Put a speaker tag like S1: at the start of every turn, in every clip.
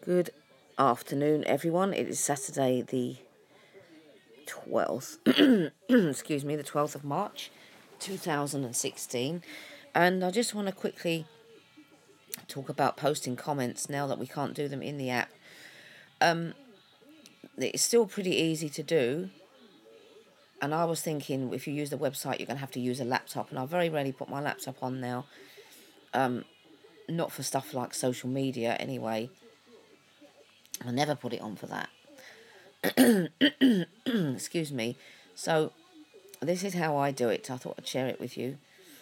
S1: Good afternoon, everyone. It is Saturday the 12th, excuse me, the 12th of March, 2016. And I just want to quickly talk about posting comments now that we can't do them in the app. It's still pretty easy to do. And I was thinking if you use the website, you're going to have to use a laptop. And I very rarely put my laptop on now. Not for stuff like social media anyway. I never put it on for that. Excuse me. So this is how I do it. I thought I'd share it with you.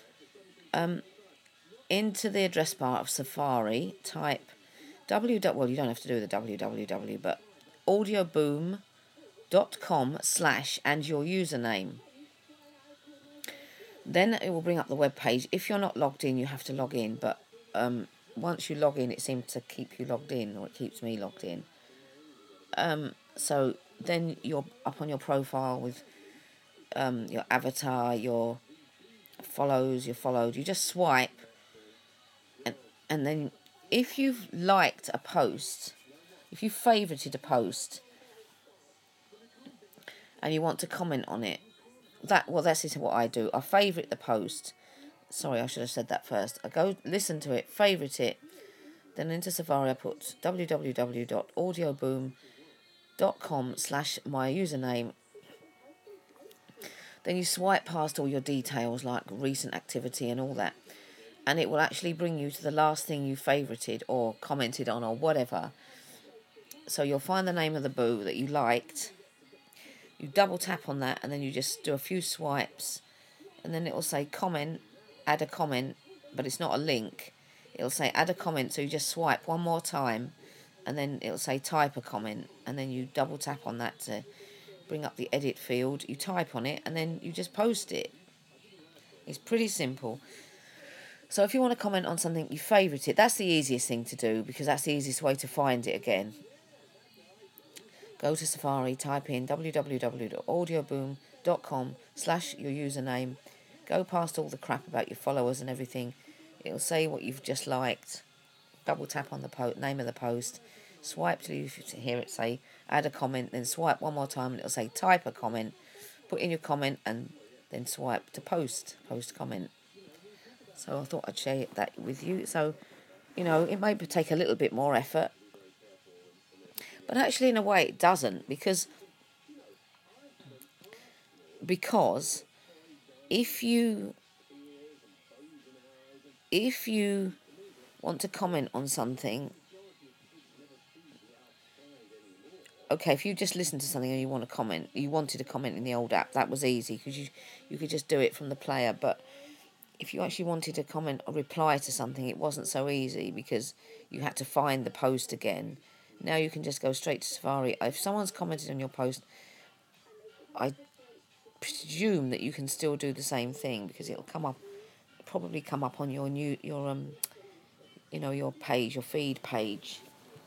S1: Into the address bar of Safari, type well, you don't have to do the www, but audioboom.com/ and your username. Then it will bring up the web page. If you're not logged in, you have to log in, but once you log in, it seems to keep you logged in, or it keeps me logged in. So then you're up on your profile with your avatar, your follows, you're followed. You just swipe, and then if you've liked a post, if you favorited a post, and you want to comment on it, this is what I do. I favorite the post. Sorry, I should have said that first. I go listen to it, favorite it, then into Safari I put www.audioboom.com/ my username. Then you swipe past all your details like recent activity and all that, and it will actually bring you to the last thing you favorited or commented on or whatever. So you'll find the name of the boo that you liked. You double tap on that, and then you just do a few swipes, and then it will say comment, add a comment, but it's not a link. It'll say add a comment, so you just swipe one more time, and then it'll say type a comment, and then you double tap on that to bring up the edit field. You type on it, and then you just post it. It's pretty simple. So if you want to comment on something you favourite it, that's the easiest thing to do, because that's the easiest way to find it again. Go to Safari, type in www.audioboom.com/ your username. Go past all the crap about your followers and everything. It'll say what you've just liked. Double tap on the name of the post. Swipe till you hear it say add a comment. Then swipe one more time and it'll say type a comment. Put in your comment and then swipe to post comment. So I thought I'd share that with you. So, it may take a little bit more effort. But actually, in a way, it doesn't, because if you want to comment on something, okay, if you just listen to something and you wanted to comment in the old app, that was easy because you could just do it from the player. But if you actually wanted to comment or reply to something, it wasn't so easy because you had to find the post again. Now you can just go straight to Safari. If someone's commented on your post, I presume that you can still do the same thing, because it'll probably come up on your page, your feed page.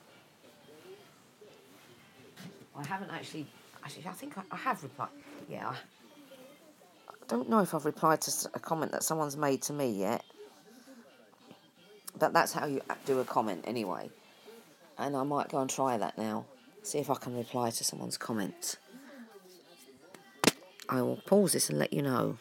S1: I haven't actually, I think I have replied. Yeah, I don't know if I've replied to a comment that someone's made to me yet, but that's how you do a comment anyway. And I might go and try that now, see if I can reply to someone's comments. I will pause this and let you know.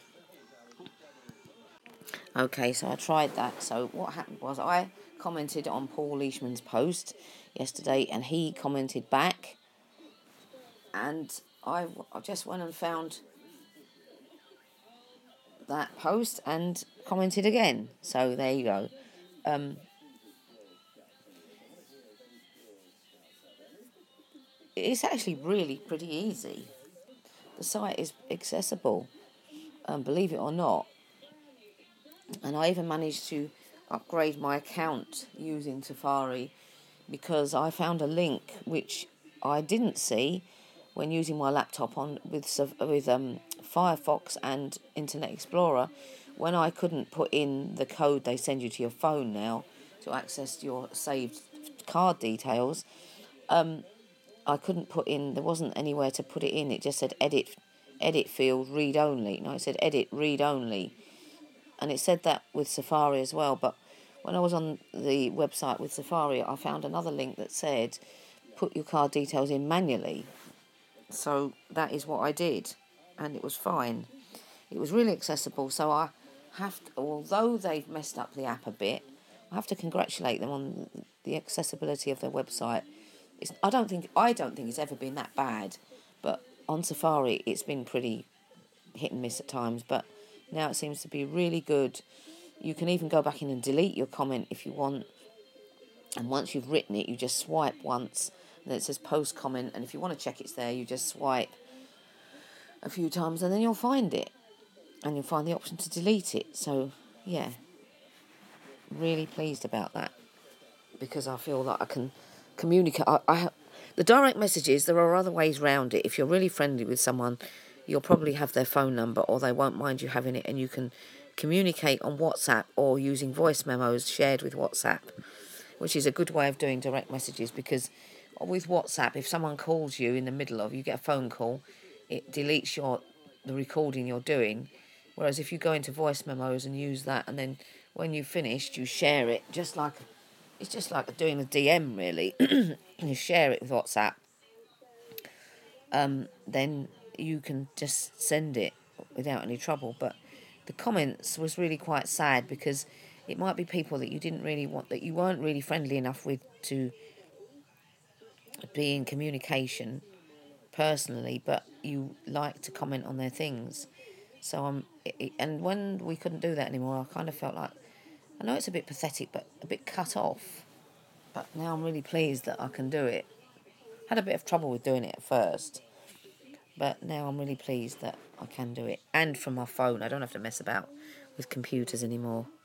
S1: Okay, so I tried that. So what happened was I commented on Paul Leishman's post yesterday, and he commented back, and I just went and found that post and commented again. So there you go. It's actually really pretty easy. The site is accessible, believe it or not. And I even managed to upgrade my account using Safari, because I found a link which I didn't see when using my laptop with Firefox and Internet Explorer, when I couldn't put in the code they send you to your phone now to access your saved card details. I couldn't put in, there wasn't anywhere to put it in. It just said edit field, read only. No, it said edit, read only. And it said that with Safari as well. But when I was on the website with Safari, I found another link that said, put your card details in manually. So that is what I did, and it was fine. It was really accessible, so I have to, although they've messed up the app a bit, I have to congratulate them on the accessibility of their website. I don't think it's ever been that bad, but on Safari it's been pretty hit and miss at times, but now it seems to be really good. You can even go back in and delete your comment if you want, and once you've written it, you just swipe once, and then it says post comment, and if you want to check it's there, you just swipe a few times, and then you'll find it, and you'll find the option to delete it. So yeah, really pleased about that, because I feel like I can communicate. The direct messages, there are other ways round it. If you're really friendly with someone, you'll probably have their phone number, or they won't mind you having it, and you can communicate on WhatsApp or using voice memos shared with WhatsApp, which is a good way of doing direct messages, because with WhatsApp, if someone calls you in the middle of, you get a phone call, it deletes the recording you're doing, whereas if you go into voice memos and use that, and then when you've finished, you share it, it's just like doing a DM, really. You share it with WhatsApp, then you can just send it without any trouble. But the comments was really quite sad, because it might be people that you didn't really want, that you weren't really friendly enough with to be in communication personally, but you like to comment on their things. So and when we couldn't do that anymore, I kind of felt like, I know it's a bit pathetic, but a bit cut off. But now I'm really pleased that I can do it. Had a bit of trouble with doing it at first, but now I'm really pleased that I can do it. And from my phone, I don't have to mess about with computers anymore.